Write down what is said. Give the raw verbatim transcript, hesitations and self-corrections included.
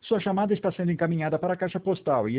Sua chamada está sendo encaminhada para a caixa postal e